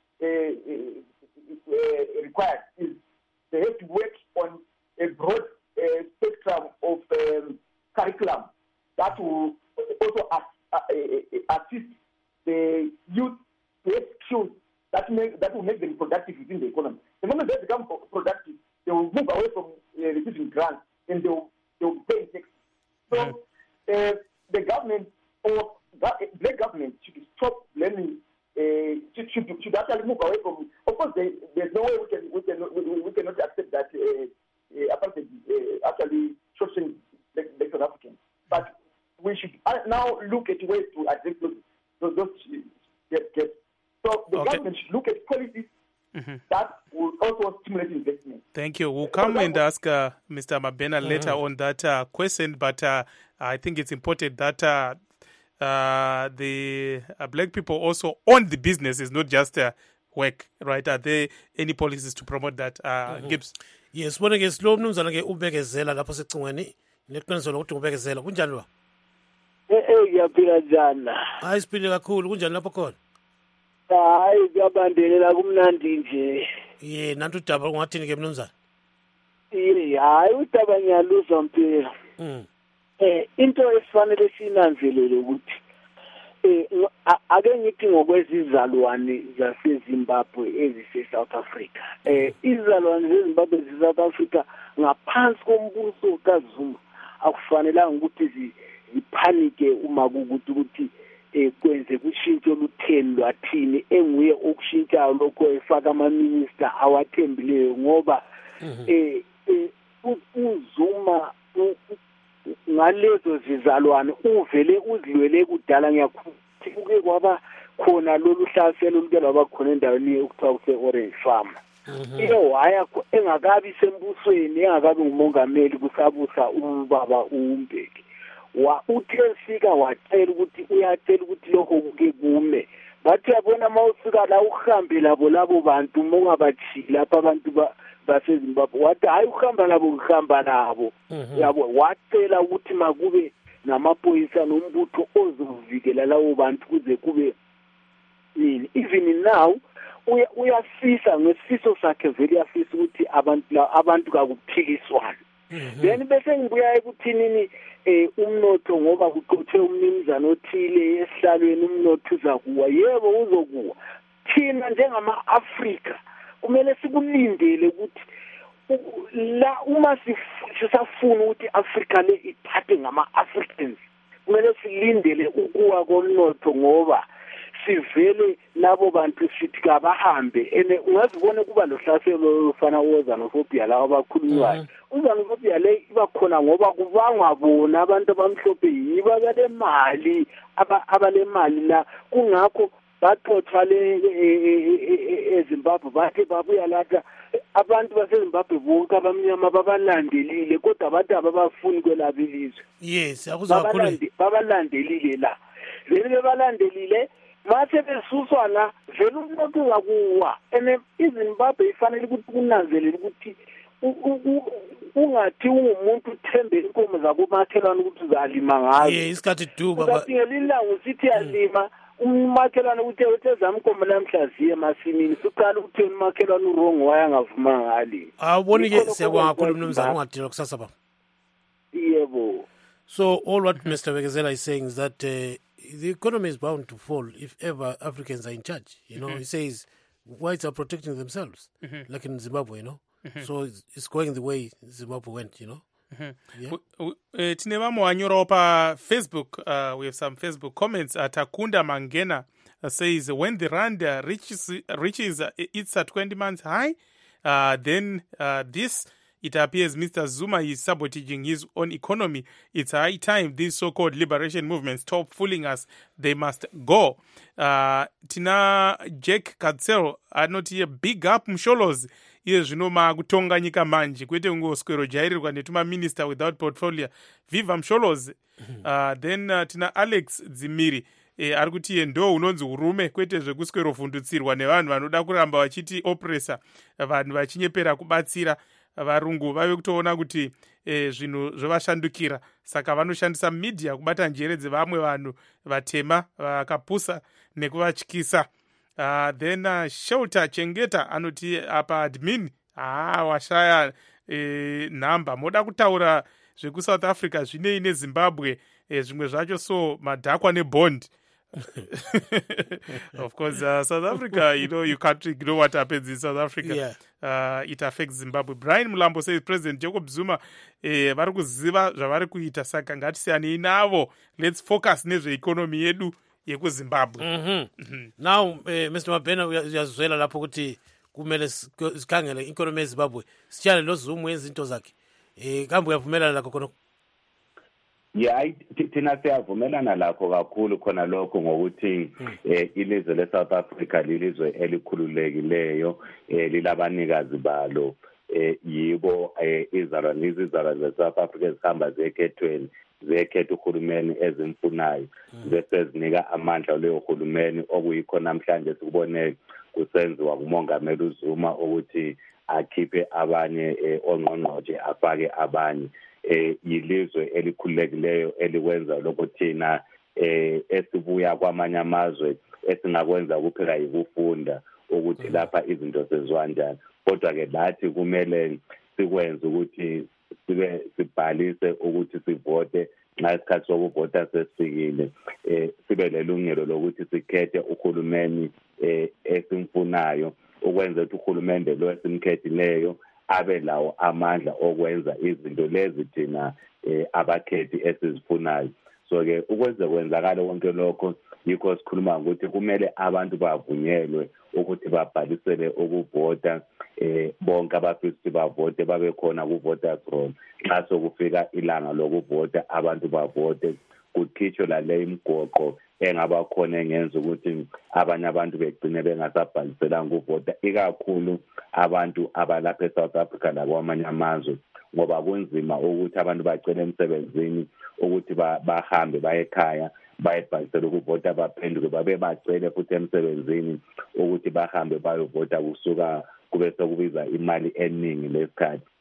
required, is they have to work on a broad spectrum of curriculum that will also assist the youth to have skills that will make them productive within the economy. The moment they become productive, they will move away from receiving grants and they will pay taxes. So the government or black government should stop blaming. Should actually move away from. Of course, there's no way we cannot accept that apartheid actually shortening the South Africans. But we should now look at ways to address those gaps. So the government should look at policies that will also stimulate investment. Thank you. We'll come and ask Mr. Mabena later on that question, but I think it's important that the black people also own the businesses, not just work, right? Are there any policies to promote that, Gibbs? Yes, bona ke silo mnumzana ke ubekezela lapho secingweni neqiniso lokuthi ubekezela kunjani ba? Ngiyaphila njani? Hayi siphile kakhulu kunjani lapho khona? Hayi kuyabandelela kumnandi nje. Nantu udaba ungathini ke mnumzana? Hayi udaba ngiyaluzwa mpela. Into esifanele sinanzelele ukuthi ake ngithi ngokwezizalwane zaseZimbabwe ezise-South Africa. Izizalwane zeZimbabwe zise-South Africa ngaphansi kombuso kaZuma akufanelanga ukuthi ziphanike uma ukuthi kwenze kushintsho lutheni lwathini enguye okushintshayo lokho efaka ama-minister awathembileyo ngoba uZuma ngalezo zizalwane uvele uzilwele kudala ngiyakhuthi kuke kwaba khona lolu hlaselo oluke lwaba khona endaweni okuthiwa kuse-Orange Farm. Waya engakabi sembusweni engakabi ngumongameli kusabusa ubaba uMbeki. Uthe sika wacela ukuthi uyacela ukuthi lokho kuke kume. Bathi yabona mawufika la uhambe labo bantu mongabathi lapha abantu baseZimbabwe wathi hayi uhamba labo uhamba nabo yabo wacela ukuthi makube namaphoyisa nombutho ozovikela lawo bantu kuze kube nini. Even now uyafisa ngesifiso sakhe vele uyafisa ukuthi abantu kakuphikiswana. Then bese ngibuya ekuthinini umnotho ngoba kuqothwe umnimzana othile esihlalweni umnotho uzakuwa. Yebo uzokuwa. Thina njengama-Afrika kumele sikulindele ukuthi la uma sisafuna ukuthi Africa le iphathe ngama-Africans kumele silindele ukuwa komnotho ngoba sivele labo bantu sithi kabahambe ene ungazibona kuba lohlaselo lofana wozanofobia lawo abakhulunywayo. Uzanofobia le iba khona ngoba kubangwa bona abantu abamhlophe yiba bale mali abale mali la kungakho bathothwa le eZimbabwe bathi babuya lapha abantu baseZimbabwe bonke abamnyama babalandelile kodwa abantu ababafuni kwelabo ilizwe. Yes, akuzakhulu babalandelile la. Vele bebalandelile mase besuswa la vele umuntu uzakuwa. Ene iZimbabwe ifanele ukuthi kunanzelele ukuthi ungathi ungumuntu uthembe inkomo zakumakhelwane ukuthi uzalima ngazo. Yes, isikhathi du baba. Uzaphila usithi yalima umakhelwane ukuthi uthezama inkomo namhlaziye emasimini siqala ukuthi umakhelwane urongo wayangavuma ngali. Awuboni ke siyabonga kakhulu mnumzana ungadila kusasa baba. Yebo. So all what Mr. Bekezela is saying is that the economy is bound to fall if ever Africans are in charge. You know, he says whites are protecting themselves, like in Zimbabwe, you know. So it's going the way Zimbabwe went, you know. Tine vamwe vanyorawo paFacebook. We have some Facebook comments. Takunda Mangena says, when the rand reaches its 20 months high, then it appears Mr. Zuma is sabotaging his own economy. It's high time these so-called liberation movements stop fooling us. They must go. Tina Jack Katsero anoti big up Msholos. Iye zvino makutonga nyika manje kwete kungoswero jairirwa netuma minister without portfolio. Viva Msholos. Then tina Alex Dzimiri ari kuti iye ndo unonzi urume kwete zvekuswero vhundutsirwa nevanhu vanoda kuramba vachiti oppressor, vanhu vachinyepera kubatsira varungu vave kutoona kuti zvinhu zvovashandukira, saka vanoshandisa media kubata njere dzevamwe vanhu vatema vakapusa nekuvatyisa. Then Shelter Chengeta anoti apa admin washaya nhamba moda kutaura zvekuSouth Africa zvinei neZimbabwe zvimwe zvacho so madhakwa nebond. Of course, South Africa, you can't ignore what happens in South Africa. Yeah. It affects Zimbabwe. Brian Mulambo says President Jacob Zuma vari kuziva zvavari kuita, saka ngatisiyane navo. Let's focus nezveeconomy yedu yekuZimbabwe. Now Mr. Mabena uyazwela lapho ukuthi kumele sikhangele economy yeZimbabwe sitshale lo Zuma wezinto zakhe. Kambe uyavumelana lakho khona? Yeah, thina siyavumelana lakho kakhulu khona lokho ngokuthi ilizwe leSouth Africa lilizwe elikhululekileyo, lilabanikazi balo, yibo izalwane zeSouth Africa ezihamba zekhethweni zekhetha uhulumeni ezimfunayo bese zinika amandla leyo hulumeni okuyikho namhlanje sikubone kusenziwa ngumongameli uZuma ukuthi akhiphe abanye ongqongqotshe afake abanye. Yilizwe elikhululekileyo elikwenza lokho thina esibuya kwamanye amazwe esingakwenza kuphela yikufunda ukuthi lapha izinto seziwa njani, kodwa ke lathi kumele sikwenze ukuthi sibhalise ukuthi sivote nxa isikhathi sokuvota sesifikile, sibe lelungelo lokuthi sikhethe uhulumeni esimfunayo, ukwenza ukuthi uhulumende lo esimkhethileyo abe lawo amandla okwenza izinto lezi thina abakhethi esizifunayo. So ke ukwenza kwenzakala konke lokho yikho sikhuluma ukuthi kumele abantu bavunyelwe ukuthi babhalisele ukuvota, bonke abafisa bavote babe khona ku-voters roll. Nxa sokufika ilanga lokuvota abantu bavote, kukhitshwe lale imigoqo engaba khona engenza ukuthi abanye abantu begcine bengasabhaliselanga ukuvota, ikakhulu abantu abalapha eSouth Africa nakwamanye amazwe, ngoba kunzima ukuthi abantu bacele emsebenzini ukuthi bahambe baye ekhaya bayebhalisela ukuvota baphenduke babe bacele futhi emsebenzini ukuthi bahambe bayovota kusuka kube sokubiza imali eningi lesikhathi.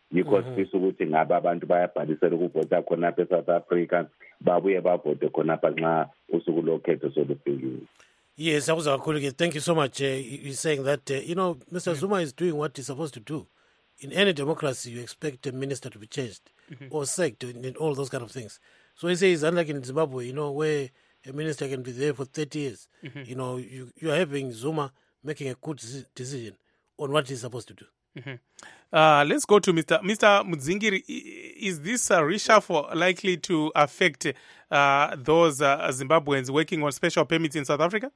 yikho sifisa ukuthi ngabe abantu bayabhalisela ukuvota khonapha eSouth Africa babuye bavote khonapha nxa usuku lokhetho solufikile. Yes, thank you so much. You're saying that, Mr. Zuma is doing what he's supposed to do. In any democracy, you expect a minister to be changed or sacked and all those kind of things. So he says, unlike in Zimbabwe, where a minister can be there for 30 years, you are having Zuma making a good decision on what he's supposed to do. Let's go to Mr. Mudzingiri. Is this reshuffle likely to affect those Zimbabweans working on special permits in South Africa?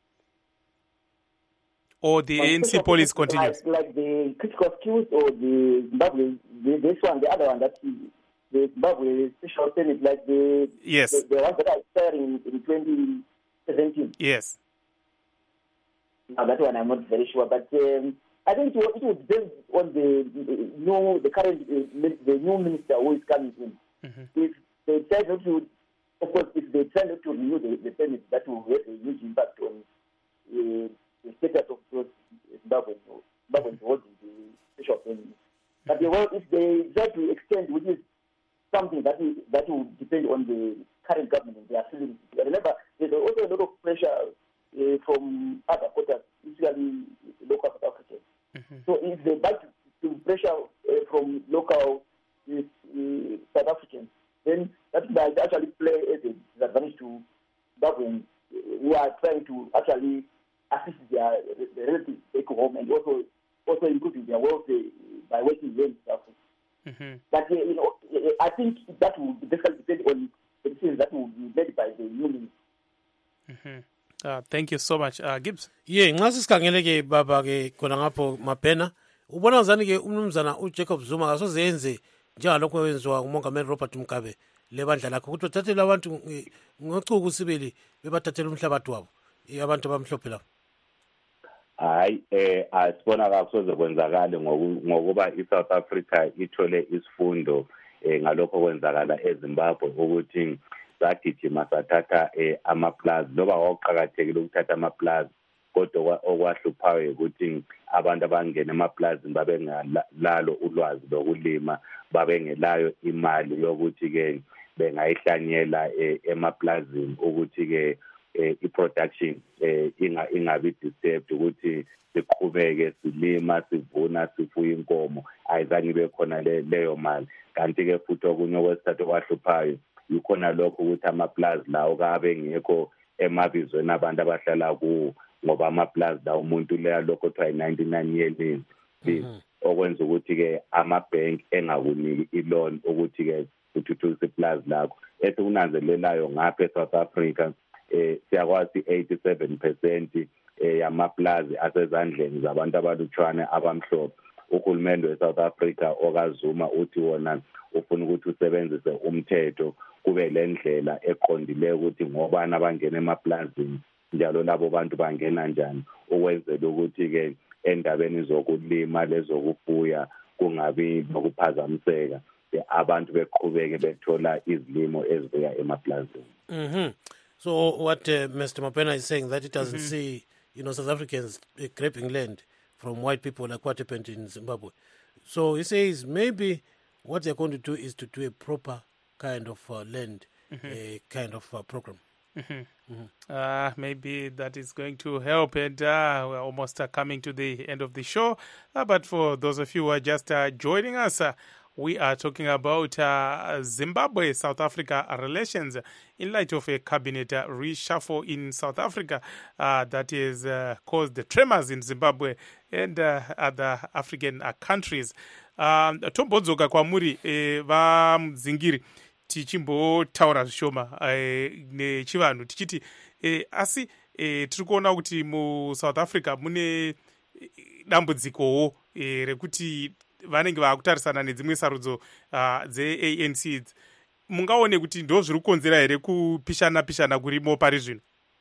Or the ANC policy continues? Like the critical skills or the Zimbabwe, this one, the other one, that's the Zimbabwe special permit, like the ones that are expiring in 2017. Yes. Now that one I'm not very sure, but I think it would depend on the new minister who is coming in. If they decide not to, of course, if they decide not to renew the permit, that will have a huge impact on the status of those Zimbabweans holding the special permit. But if they decide to extend, which is something that will depend on the current government and their feelings. Remember, there's also a lot of pressure from other quarters, especially local South Africans. So if they back to pressure from local South Africans, then that might actually play as a disadvantage to Zimbabweans who are trying to actually assist their relatives back home and also improving their wealth by working here in South Africa. But I think that will basically depend on the decisions that will be made by the union. Thank you so much, Gibbs. Nxa sikhangele-ke baba-ke khona ngapho Mapena, ubona ngazani-ke umnumzana uJacob Zuma kasoze yenze njengalokho wenziwa ngumongameli Robert Mugabe lebandla lakho ukuthi bathathele abantu ngocuku sibili bebathathele umhlabathi wabo abantu abamhlophe lapho. Hayi, asibona kakusoze kwenzakale ngokuba iSouth Africa ithole isifundo ngalokho kwenzakala eZimbabwe ukuthi sagijima sathatha amaplaza loba okuqakathekile ukuthatha amaplaza kodwa okwahluphayo ukuthi abantu abangena emaplazini babengalalo ulwazi lokulima, babengelayo imali yokuthi-ke bengayihlanyela emaplazini ukuthi-ke i-production ingabi disturbed ukuthi siqhubeke silima sivuna sifuye inkomo, ayizange ibe khona leyo mali. Kanti-ke futhi okunye okwesithathu kwahluphayo yikhona lokho ukuthi amaplazi lawo kabe ngekho emabizweni abantu abahlala kuwo ngoba amaplazi la umuntu leya lokho kuthiwa yi-99 year lease okwenza ukuthi-ke amabhenki engakuniki i-loan ukuthi-ke uthuthukise iplazi lakho. Esikunanzelelayo ngapha eSouth Africa siyakwazi 87% yamaplazi asezandleni zabantu abalutshwane abamhlophe. Uhulumende weSouth Africa okaZuma uthi wona ufuna ukuthi usebenzise umthetho kube lendlela eqondileyo ukuthi ngobani abangena emaplazini njalo labo bantu bangena njani ukwenzela ukuthi-ke endabeni zokulima lezokufuya kungabi nokuphazamiseka abantu beqhubeke bethola izilimo ezibuya emaplazini. So what Mr. Mapena is saying that it doesn't see South Africans grabbing land from white people like what happened in Zimbabwe. So he says maybe what they're going to do is to do a proper kind of land kind of program. Maybe that is going to help, and we're almost coming to the end of the show. But for those of you who are just joining us, we are talking about Zimbabwe-South Africa relations in light of a cabinet reshuffle in South Africa that has caused the tremors in Zimbabwe and other African countries. Tombodzoka kwamuri vaMudzingiri tichimbotaura zvishoma nechivanhu tichiti asi tiri kuona kuti muSouth Africa mune dambudzikowo rekuti vanenge vakutarisana nedzimwe sarudzo dzeANC. Mungaone kuti ndo zviri kukonzera here kupishana kurimo pari zvino?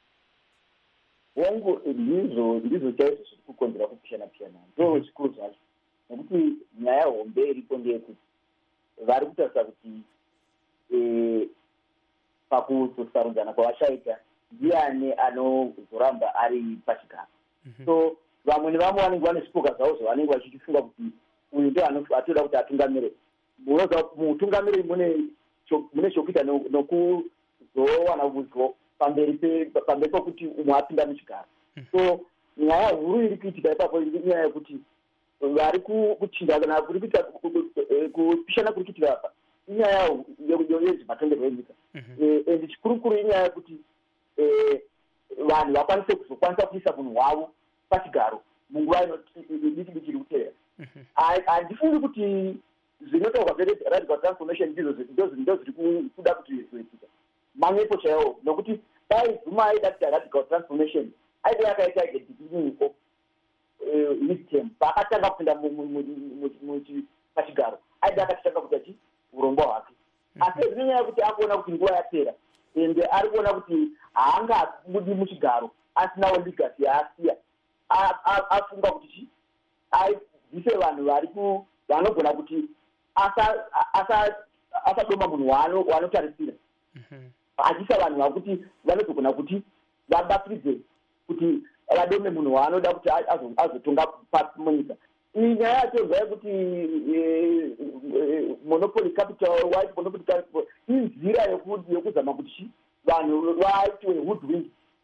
Wangu ndizvo chaizvo zviri kukonzera kupishana ndo zvikuru zvacho, nekuti nyaya hombe iripo ndeyekuti vari kutarisa kuti pakuzosarudzana kwavashaita ndiani anozoramba ari pachigaro. So vamwe nevamwe vanenge vane zvipoka zvavo zvavanenge vachifunga kuti uyu ndo atoda kuti atungamire. Munoza mutungamiri mune chokuita nokuzowana ruzivo pamberi pekuti umwe apinda muchigaro. So nyaya huru iri kuitika ipapo inyaya yekuti vari kuchinja kana kuri kuita kupishana kuri kuitika apa inyaya yezvematongerwo enyika. And chikurukuru inyaya yekuti vanhu vakwanise kuzokwanisa kuisa munhu wavo pachigaro munguva diki iri kuteera. Handifungi kuti zvinotaurwa zveradical transformation ndo zviri kuda kuti zvizoitika manyepo chaiwo, nokuti dai Zuma aida kuti radical transformation aida yakaita beginning of his term paakatanga kupinda pachigaro aida akatanga kuti urongwa hwake. Asi zvinenyaya yekuti akuona kuti nguva yapera ende ari kuona kuti haangabudi muchigaro asinawo legacy yaasiya, afunga kuti aibvise vanhu vanogona kuti asadoma munhu waanotarisira, achiisa vanhu vakuti vanozogona kuti vabatsiridze kuti vadome munhu waanoda kuti azotonga pasi munyika. Iyi nyaya yacho ndeyekuti monopoly capital, white monopoly capital inzira yekuzama kuti vanhu vaitwe hoodwink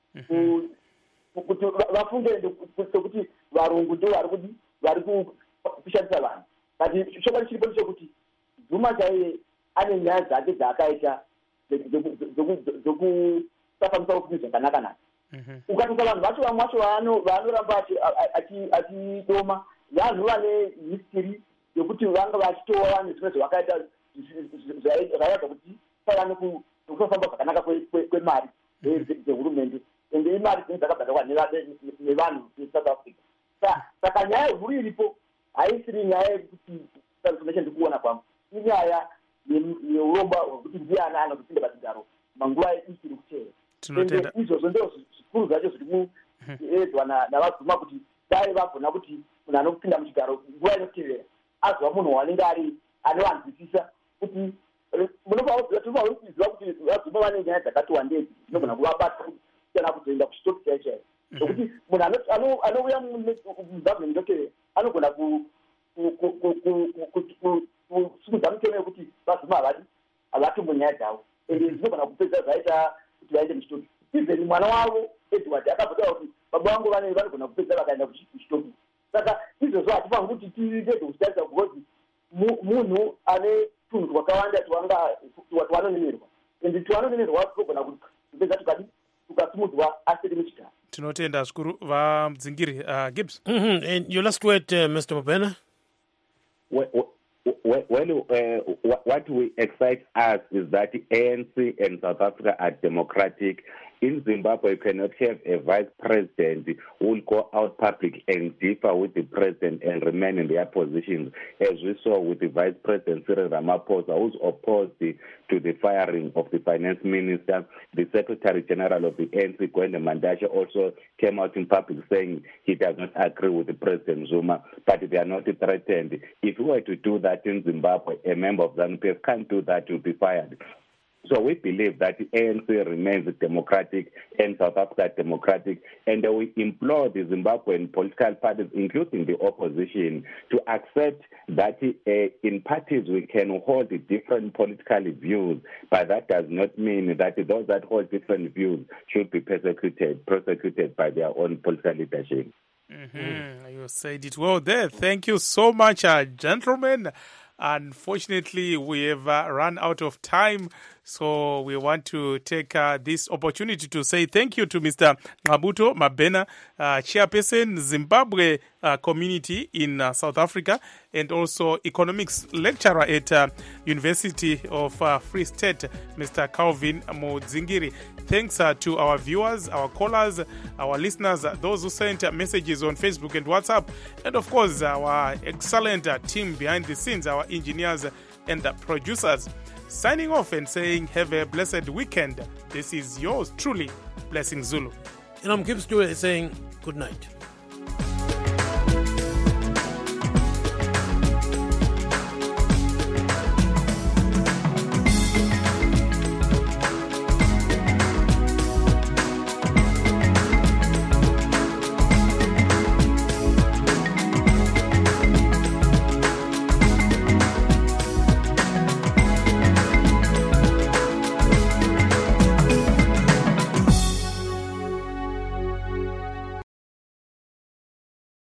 kuti vafunge sekuti varungu ndo vari kushandisa vanhu. But chokwadi chiripo ndechekuti Zuma chaiye ane nyaya dzake dzaakaita dzokutafamisa upenyu zvakanaka. Ukatarisa vanhu vacho vamwe vacho vanoramba achidoma vanhu vane history yekuti vanga vachitova vanhu zvimwe zvavakaita zvaiita kuti pavane kusafamba zvakanaka kwemari dzehurumende, ende imari dzine dzakabhadharwa nevanhu veSouth Africa. Saka nyaya huru iripo haisiri nyaya yekuti transformation ndikuona kwangu, inyaya yeuromba hwekuti ndiani anozopinda pachigaro manguva ichiri kuteera. Izvozvo ndo zvikuru zvacho zviri kuedzwa navaZuma kuti dai vagona kuti munhu anopinda muchigaro nguva inoteerera azova munhu wanenge anowanzwisisa kuti tinofanira kuziva kuti vaZuma vane nyaya dzakati wandei dzinogona kuvabata kana kuzoenda kuchitoti chaichaio. Nokuti munhu anouya mugavhimenti inoteerera anogona kusumudza mutemo yekuti vaZuma havatombo nyaya dzavo, ende dzinogona kupedza zvaita kuti vaende muchitoti. Even mwana wavo Edward akabvataura kuti baba vangu vanogona kupedza vakaenda kuchitoti. Saka izvozvo hatifaniri kuti tiite zvekustarisa because munhu ane tunhu twakawanda twanonemerwa, ende twanonemerwa tinogona kupedza tukasimudzwa asiri muchigaro. Tinotenda zvikuru vadzingiri. Gibbs, and your last word, Mr. Mabena. What we excite us is that ANC and South Africa are democratic. In Zimbabwe, you cannot have a vice president who will go out public and differ with the president and remain in their positions, as we saw with the vice president Cyril Ramaphosa, who's opposed to the firing of the finance minister. The secretary general of the ANC, Gwende Mantashe, also came out in public saying he does not agree with the President Zuma, but they are not threatened. If we were to do that in Zimbabwe, a member of ZANU-PF can't do that, will be fired. So we believe that the ANC remains democratic and South Africa democratic, and we implore the Zimbabwean political parties, including the opposition, to accept that in parties we can hold different political views, but that does not mean that those that hold different views should be persecuted by their own political leadership. You said it well there. Thank you so much, gentlemen. Unfortunately, we have run out of time, so we want to take this opportunity to say thank you to Mr. Ngqabuto Mabena, chairperson, Zimbabwe community in South Africa, and also economics lecturer at University of Free State, Mr. Calvin Mudzingiri. Thanks to our viewers, our callers, our listeners, those who sent messages on Facebook and WhatsApp, and of course our excellent team behind the scenes, our engineers and the producers. Signing off and saying have a blessed weekend. This is yours truly, Blessing Zulu. And I'm Gibbs Stewart saying good night.